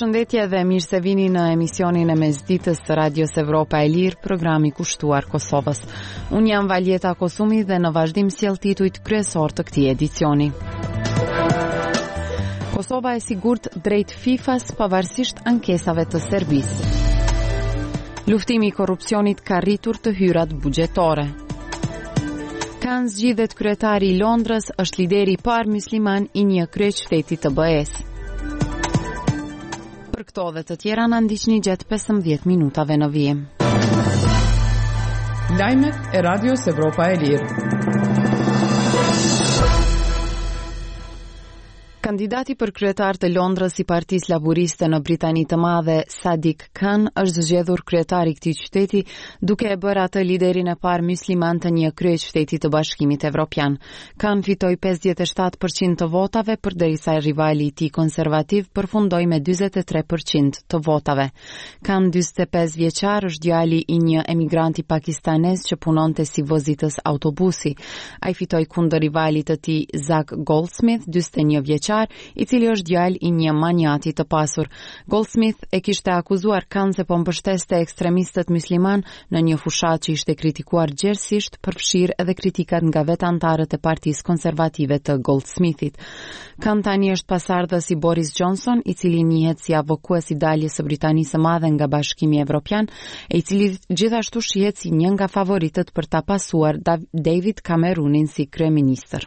Përshëndetje dhe mirë se vini në emisionin e mesditës të Radios Evropa e Lirë, programi kushtuar Kosovës. Unë jam Valjeta Kosumi dhe në vazhdim sjell titujt kryesor të këtij edicioni. Kosova e sigurt drejt FIFA-s pavarësisht ankesave të Serbisë. Luftimi i korrupsionit ka rritur të hyrat buxhetore. Kanë zgjidhet kryetari i Londrës, është lideri i parë musliman i një kryeqyteti të BE-s. Për këto dhe të tjera na ndiqni gjatë 15 minutave në vijim. Lajmet e Radios Evropa e Lirë. Kandidati për kryetar të Londrës i Partisë Laburiste në Britani të Madhe, Sadiq Khan, është zgjedhur kryetar i këtij qyteti, duke e bërë atë liderin e parë musliman të një kryeqyteti të Bashkimit Evropian. Khan fitoi 57% të votave, përderisa rivali i tij konservativ përfundoi me 43% të votave. Khan, 45 vjeçar, është djali i një emigranti pakistanez që punonte si vozitës autobusi. Ai fitoi kundër rivalit të tij, Zak Goldsmith, 41 vjeçar, i cili është djalë i një manjati të pasur. Goldsmith e kishte akuzuar Khan se po mbështeste ekstremistët musliman në një fushat që ishte kritikuar gjerësisht, përfshirë edhe kritikat nga vetë antarët e Partisë Konservative të Goldsmithit. Khan tani është pasardhës i Boris Johnson, i cili njihet si avokues i daljes së Britanisë së Madhe nga Bashkimi Evropian, e i cili gjithashtu shihet si një nga favoritët për ta pasuar David Cameronin si kryeministër.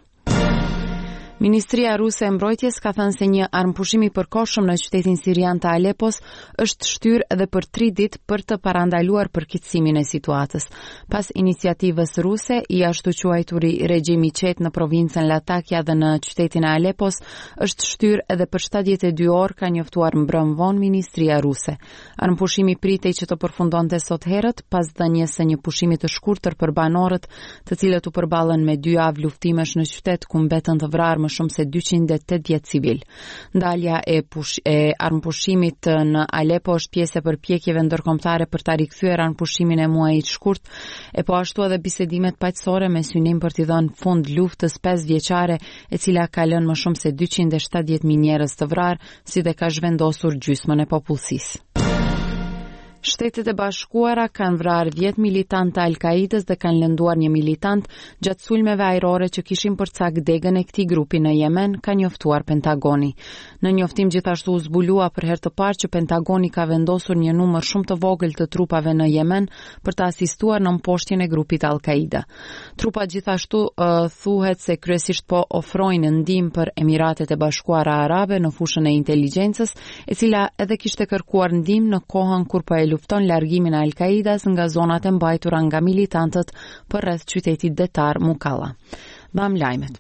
Ministria Ruse e Mbrojtjes ka thënë se një armpushim i përkohshëm në qytetin sirian të Alepos është shtyrë edhe për 3 ditë për të parandaluar përkitësimin e situatës. Pas iniciativës ruse, i ashtu quajturi regjim i qetë në provincën Latakia dhe në qytetin e Alepos është shtyrë edhe për 72 orë, ka njoftuar mbrëm vonë Ministria Ruse. Armpushimi pritej që të përfundonte sot herët, pas dhënies së një pushimi të shkurtër për banorët, të cilët u përballen me 2 javë luftimesh në qytet ku mbetën të vrarë më shumë se 280 civil. Ndalja e armpushimit në Alepo është pjesë e përpjekjeve ndërkombëtare për ta rikthyer armpushimin e muajit shkurt, e po ashtu edhe bisedimet paqësore me synim për t'i dhënë fund luftës 5 vjeçare, e cila ka lënë më shumë se 270.000 njerëz të vrarë, si dhe ka zhvendosur gjysmën e popullsisë. Shtetet e Bashkuara kanë vrarë 10 militantë të Al-Kaidës dhe kanë lënduar një militant gjatë sulmeve ajrore që kishin përcak degën e këtij grupi në Yemen, ka njoftuar Pentagoni. Në njoftim gjithashtu u zbulua për herë të parë që Pentagoni ka vendosur një numër shumë të vogël të trupave në Yemen për të asistuar në mposhtjen e grupit Al-Kaida. Trupat gjithashtu thuhet se kryesisht po ofrojnë ndihmë për Emiratet e Bashkuara Arabe në fushën e inteligjencës, e cila edhe kishte kërkuar ndihmë në kohën kur po e lufton largimin e Al-Kaidas nga zonat e mbajtura nga militantët për rreth qytetit detar Mukalla. Mbam lajmet.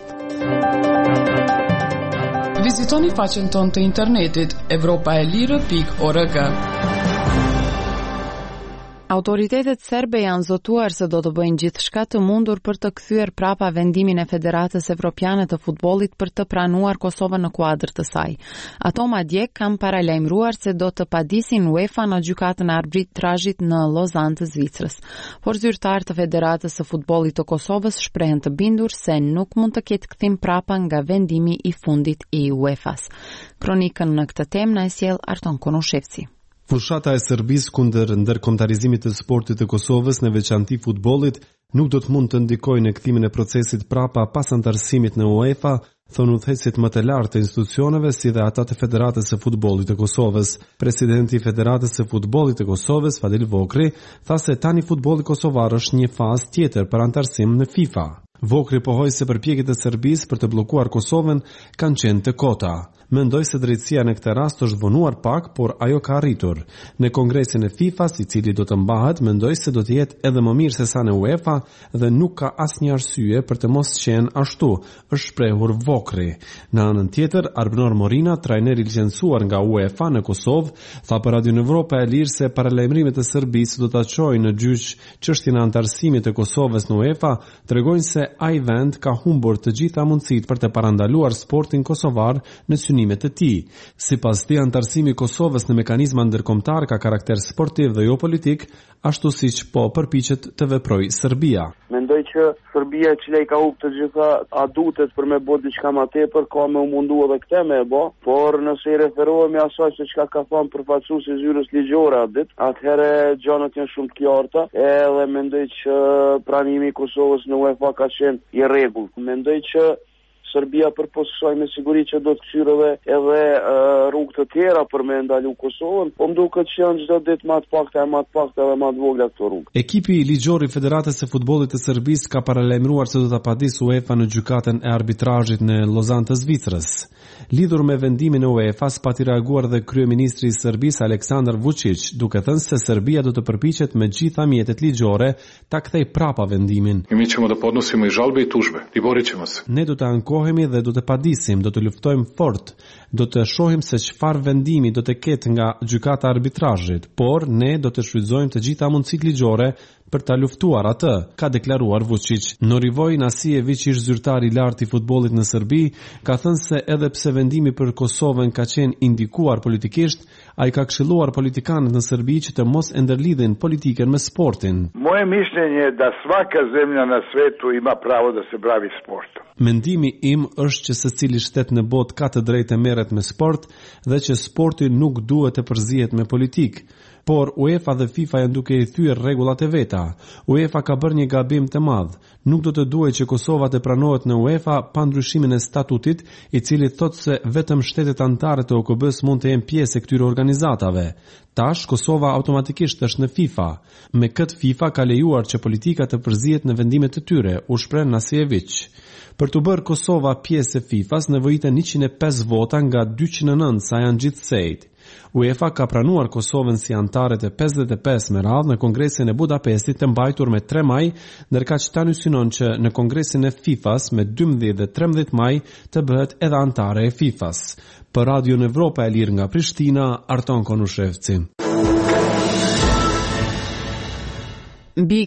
Vizitoni faqen tonë të internetit evropaelire.org. Autoritetet serbe janë zotuar se do të bëjnë gjithçka të mundur për të kthyer prapa vendimin e Federatës Evropiane të Futbollit për të pranuar Kosovën në kuadër të saj. Ato madje kanë paralajmëruar se do të padisin UEFA në gjykatën e arbitrazhit në Lozannë të Zvicrës. Por zyrtarët të Federatës së Futbollit të Kosovës shprehen të bindur se nuk mund të ketë kthim prapa nga vendimi i fundit i UEFA-s. Kronikën në këtë temë na e sjell Arton Konushevci. Fushata e Serbisë kundër ndërkombëtarizimit të sportit të Kosovës, në veçanti futbollit, nuk do të mund të ndikojë në kthimin e procesit prapa pas antarësimit në UEFA, thonë udhëheqësit më të lartë të institucioneve si dhe ata të Federatës së Futbollit të Kosovës. Presidenti i Federatës së Futbollit të Kosovës, Fadil Vokri, tha se tani futbolli kosovar është një fazë tjetër për antarësim në FIFA. Vokri pohoi se përpjekjet e Serbisë për të bllokuar Kosovën kanë qenë të kota. Mendoj se drejtësia në këtë rast është vonuar pak, por ajo ka arritur. Në kongresin e FIFA-s, i cili do të mbahet, mendoj se do të jetë edhe më mirë se sa në UEFA dhe nuk ka asnjë arsye për të mos qenë ashtu, është shprehur Vokri. Në anën tjetër, Arbnor Morina, trajner i licencuar nga UEFA në Kosovë, tha për Radio Evropa e Lirë se paralajmërimet e Serbisë do ta çojnë në gjyq çështjen e antarësimit të Kosovës në UEFA, tregojnë se ai vend ka humbur të gjitha mundësitë për të parandaluar sportin kosovar në synimet e tij. Sipas tij, antarësimi i Kosovës në mekanizma ndërkombëtar ka karakter sportiv dhe jo politik, ashtu siç po përpiqet të veprojë Serbia. Mendoj që Serbia, e cila I ka humbur të gjitha adutet për me bërë diçka ka më tepër ka me u mundu edhe këte me e bë, por nëse i referohemi asaj se çka ka thënë përfaqësuesi i zyrës ligjore atë ditë, atëherë gjanat janë shumë të qarta, edhe mendoj që pranimi i Kosovës në UEFA ka qenë i rregullt. Mendoj që Serbia përpos kësaj me siguri që do të kthyer edhe rrugë të tjera për me ndalu Kosovën, po më duket që janë çdo ditë më të pakta edhe më të vogla këto rrugë. Ekipi ligjor i Federatës së Futbollit të Serbisë ka paralajmëruar se do ta padisë UEFA në gjykatën e arbitrazhit në Lozannë të Zvicrës. Lidhur me vendimin e UEFA-s pati reaguar dhe kryeministri i Serbisë Aleksandar Vučić, duke thënë se Serbia do të përpiqet me gjitha mjetet ligjore ta kthejë prapa vendimin. Mi ćemo da podnosimo i žalbe i tužbe. I borit ćemo se. Ne do të ankohemi dhe do të padisim, do të luftojmë fort, do të shohim se çfarë vendimi do të ketë nga gjykata e arbitrazhit, por ne do të shfrytëzojmë të gjitha mundësitë ligjore për ta luftuar atë, ka deklaruar Vučić. Norivoj Nasijević, ish zyrtar i lartë i futbollit në Serbi, ka thënë se edhe pse vendimi për Kosovën ka qenë indikuar politikisht, ai ka këshilluar politikanët në Serbi që të mos e ndërlidhin politikën me sportin. Moje mišljenje je da svaka zemlja na svetu ima pravo da se bavi sportom. Mendimi im është që secili shtet në botë ka të drejtë të merret me sport dhe që sporti nuk duhet të përzihet me politikë. Por UEFA dhe FIFA janë duke i thyer rregullat e veta. UEFA ka bërë një gabim të madh. Nuk do të duhet që Kosova të pranohet në UEFA pa ndryshimin e statutit, i cili thotë se vetëm shtetet anëtare të OKB-s mund të jenë pjesë e këtyre organizatave. Tash Kosova automatikisht është në FIFA. Me këtë FIFA ka lejuar që politika të përzihet në vendimet e tyre, u shpreh Nasijević. Për të bërë Kosova pjesë e FIFA-s nevojiten 105 vota nga 209 sa janë gjithsejt. UEFA ka pranuar Kosovën si anëtare të 55 me radhë në Kongresin e Budapestit të mbajtur me 3 maj, ndërkaq tani synon që në Kongresin e FIFA-s me 12 dhe 13 maj të bëhet edhe anëtare e FIFA-s. Për Radio Evropa e Lirë nga Prishtina, Arton Konushevci. Mbi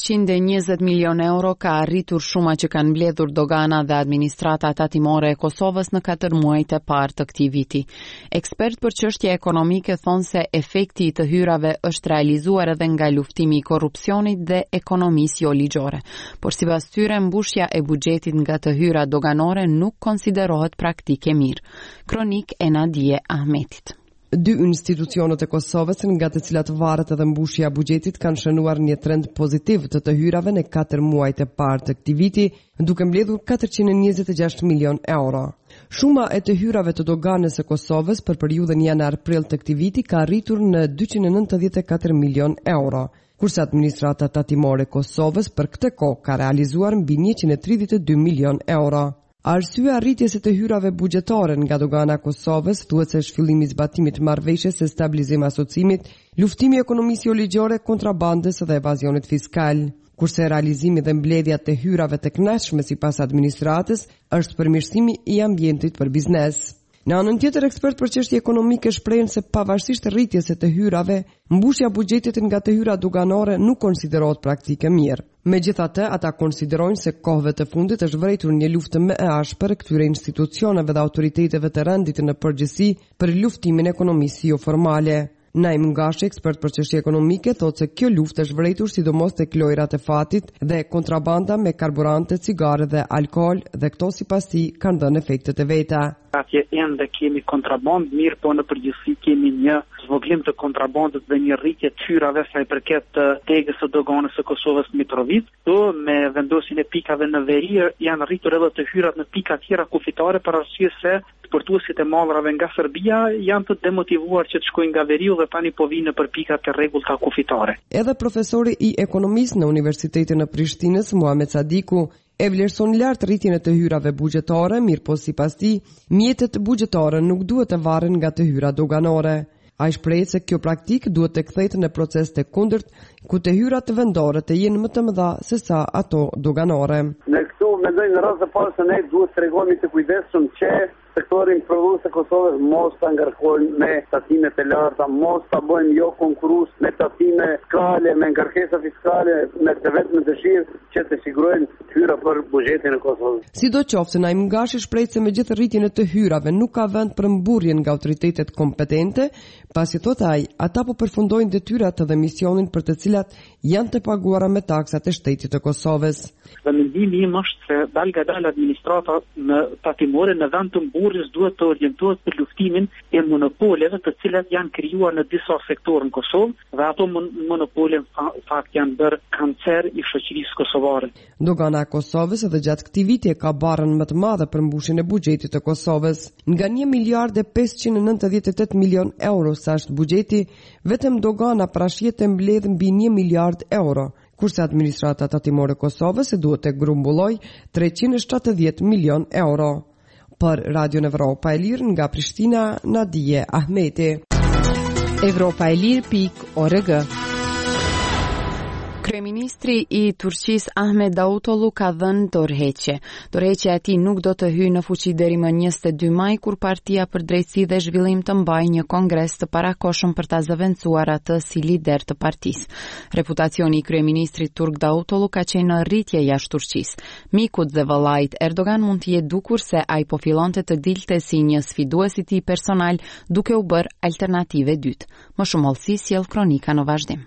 420 milion euro ka arritur shuma që kanë mbledhur dogana dhe administrata tatimore e Kosovës në 4 muajt e parë të këtij viti. Ekspert për çështje ekonomike thonë se efekti i të hyrave është realizuar edhe nga luftimi i korrupsionit dhe ekonomisë jo ligjore. Por sipas tyre, mbushja e buxhetit nga të hyra doganore nuk konsiderohet praktike mirë. Kronik e Nadije Ahmetit. 2 institucionet e Kosovës nga të cilat varet edhe mbushja e buxhetit kanë shënuar një trend pozitiv të hyrave në 4 muajt e parë të këtij viti, duke mbledhur 426 milion euro. Shuma e të hyrave të doganës së Kosovës për periudhën janar-prill të këtij viti ka arritur në 294 milion euro, kurse administrata tatimore e Kosovës për këtë kohë ka realizuar mbi 132 milion euro. Arsyeja rritjes së të hyrave buxhetare nga dogana e Kosovës thuhet se është fillimi i zbatimit të marrëveshjes së stabilizim asocimit, luftimi i ekonomisë jo ligjore, kontrabandës dhe evazionit fiskal. Kurse realizimi dhe mbledhja të hyrave të kënaqshme sipas administratës është përmirësimi i ambientit për biznes. Në anën tjetër, ekspert për çështje ekonomike shprehen se pavarësisht rritjes së të hyrave, mbushja e buxhetit nga të hyra doganore nuk konsiderohet praktike mirë. Megjithatë, ata konsiderojnë se kohëve të fundit është vërejtur një luftë më e ashpër këtyre institucioneve dhe autoriteteve të rendit në përgjithësi për luftimin e ekonomisë jo formale. Naim Ngashi, ekspert për çështje ekonomike, thotë se kjo luftë është vërejtur sidomos tek lojrat e fatit dhe kontrabanda me karburante, cigare dhe alkool, dhe këto sipas tij kanë dhënë efektet e veta. Atje ende kemi kontrabandë, mirë po në përgjithësi kemi një zvoglim të kontrabandës dhe një rritje të hyrave sa i përket tegës së doganës së Kosovës Mitrovic. Do me vendosjen e pikave në veri janë rritur edhe të hyrat në pika tjera kufitare për arsye se sportuesit e mallrave nga Serbia janë të demotivuar që të shkojnë nga veriu dhe tani po vinë për pikat e rregullta kufitare. Edhe profesori i ekonomisë në Universitetin e Prishtinës, Muhamet Sadiku, e vlerëson lart rritjen e të hyrave buxhetare, mirë po sipas tij, mjetet buxhetare nuk duhet të varren nga të hyra doganore. Ai shpreh se kjo praktikë duhet të kthehet në proces të kundërt, ku të hyrat vendore të jenë më të mëdha se sa ato doganore. Ne këtu mendoj në rast të parë se ne duhet të tregojmë të kujdesshëm që sektorin prodhues të Kosovës mos ta ngarkojnë me tatimet e larta, mos ta bëjnë jo konkurus me tatime fiskale, me ngarkesa fiskale, me të vetëm dëshirë që të sigurojnë hyra për buxhetin e Kosovës. Sidoqoftë, Naim Gashi shpreh se me gjithë rritjen e të hyrave nuk ka vend për mburrjen nga autoritetet kompetente, pasi thot ai, ata po përfundojnë detyrat dhe misionin për të cilat janë të paguara me taksat e shtetit të Kosovës. Dhe mendimi im është se dalga administrata në tatimore në vend të mburrjes duhet të orientohet për luftimin e monopoleve të cilat janë krijuar në disa sektorë në Kosovë dhe ato monopole fakt janë bërë kancer i shoqërisë kosovare. Dogana e Kosovës edhe gjatë këtij viti ka barrën më të madhe për mbushjen e buxhetit të Kosovës. Nga 1 miliard e 598 milion euro sa është buxheti, vetëm dogana prashje të mbledh mbi 1 miliard euro, kurse administrata tatimore e Kosovës e duhet të grumbulloj 370 milion euro. Për Radio Evropa e Lirë nga Prishtina, Nadije Ahmeti. Evropaelir.org. Kryeministri i Turqisë Ahmet Davutoglu ka dhënë dorëheqje. Dorëheqja e tij nuk do të hyjë në fuqi deri më 22 maj, kur Partia për Drejtësi dhe Zhvillim të mbajë një kongres të parakohshëm për ta zëvendësuar atë si lider të partisë. Reputacioni i kryeministrit turk Davutoglu ka qenë në rritje jashtë Turqisë. Mikut dhe vëllait Erdogan mund të jetë dukur se ai po fillonte të dilte si një sfidues i tij personal, duke u bërë alternative dytë. Më shumë hollësi sjell kronika në vazhdim.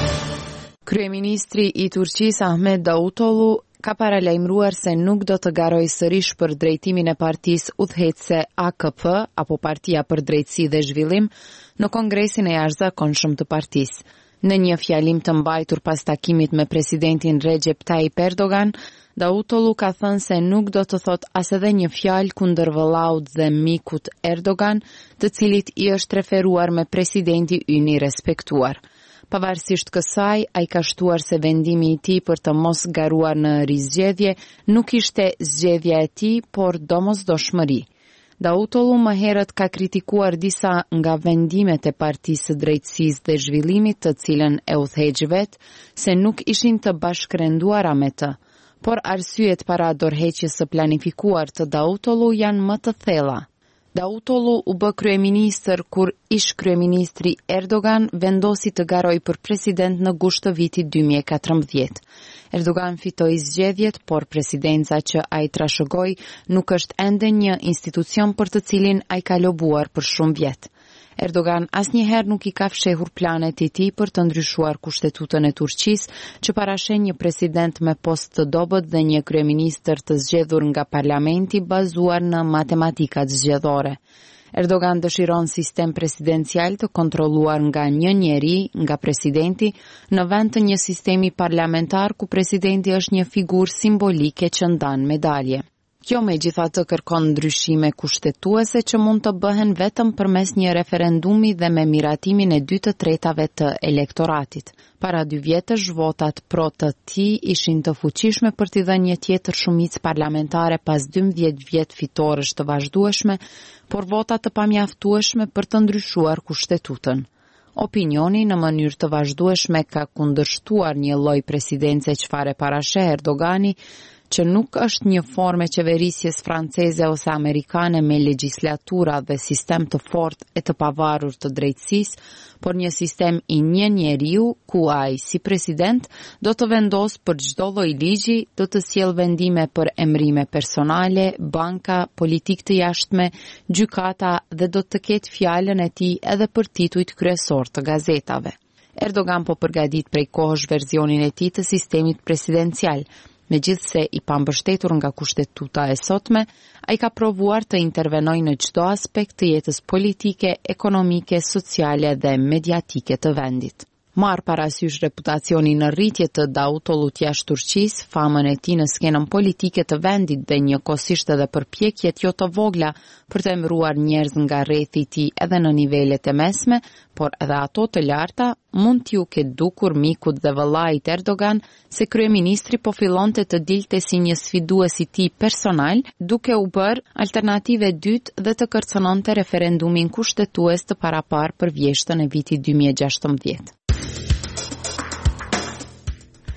Kryeministri i Turqisë Ahmet Davutoglu ka paralajmëruar se nuk do të garojë sërish për drejtimin e partisë udhëheqëse AKP apo Partia për Drejtësi dhe Zhvillim në kongresin e jashtëzakonshëm të partisë. Në një fjalim të mbajtur pas takimit me presidentin Recep Tayyip Erdogan, Davutoglu ka thënë se nuk do të thot as edhe një fjalë kundër vëllaut dhe mikut Erdogan, të cilit i është referuar me presidenti ynë i respektuar. Pavarësisht kësaj, ai ka shtuar se vendimi i tij për të mos garuar në rizgjedhje nuk ishte zgjedhja e tij, por domosdoshmëri. Davutoglu më herët ka kritikuar disa nga vendimet e Partisë së Drejtësisë dhe Zhvillimit, të cilën e udhëheq vet, se nuk ishin të bashkërenduara me të. Por arsyet para dorëheqjes së planifikuar të Davutoglu janë më të thella. Davutoglu u bë kryeministër kur ish kryeministri Erdogan vendosi të garojë për president në gusht të vitit 2014. Erdogan fitoi zgjedhjet, por presidenca që ai trashëgoi nuk është ende një institucion për të cilin ai ka lobuar për shumë vjet. Erdogan asnjëherë nuk i ka fshehur planet i tij për të ndryshuar kushtetutën e Turqisë, që parashen një president me post të dobët dhe një kryeministër të zgjedhur nga parlamenti bazuar në matematikat zgjedhore. Erdogan dëshiron sistem presidencial të kontrolluar nga një njeri, nga presidenti, në vend të një sistemi parlamentar ku presidenti është një figurë simbolike që ndan medalje. Kjo megjithatë kërkon ndryshime kushtetuese që mund të bëhen vetëm përmes një referendumi dhe me miratimin e 2/3 të elektoratit. Para 2 vjetësh, votat pro të tij ishin të fuqishme për t'i dhënë një tjetër shumicë parlamentare pas 12 vjet fitores të vazhdueshme, por vota të pamjaftueshme për të ndryshuar kushtetutën. Opinioni në mënyrë të vazhdueshme ka kundërshtuar një lloj presidence çfarë parasheh Erdogani, që nuk është një formë qeverisjes franceze ose amerikane me legjislatura dhe sistem të fortë e të pavarur të drejtësisë, por një sistem i një njeriu ku ai si president do të vendos për çdo lloj ligji, do të sjellë vendime për emrime personale, banka, politikë të jashtme, gjykata dhe do të ketë fjalën e tij edhe për titujt kryesor të gazetave. Erdogan po përgatit prej kohësh versionin e tij të sistemit presidencial. Megjithse i pambështetur nga kushtetuta e sotme, ai ka provuar të intervenojë në çdo aspekt të jetës politike, ekonomike, sociale dhe mediatike të vendit. Marr parasysh reputacionin në rritje të Davutoglut jashtë Turqisë, famën e tij në skenën politike të vendit dhe njëkohësisht edhe përpjekjet jo të vogla për të emëruar njerëz nga rrethi i tij edhe në nivelet e mesme, por edhe ato të larta, mund t'ju ketë dukur mikut dhe vëllait Erdogan se kryeministri po fillonte të dilte si një sfidues i tij personal, duke u bërë alternative dytë dhe të kërcënonte referendumin kushtetues të paraparë për vjeshtën e vitit 2016.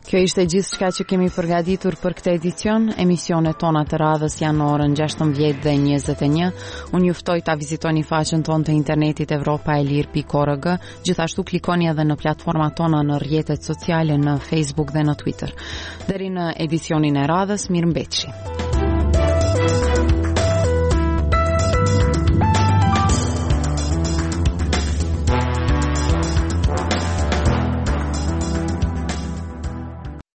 Kjo ishte gjithçka që kemi përgatitur për këtë edicion. Emisionet tona të radhës janë në orën 16 dhe 21. Unë ju ftoj ta vizitoni faqen tonë të internetit evropaelir.org. Gjithashtu klikoni edhe në platformat tona në rrjetet sociale në Facebook dhe në Twitter. Deri në edicionin e radhës, mirëmbëjtje.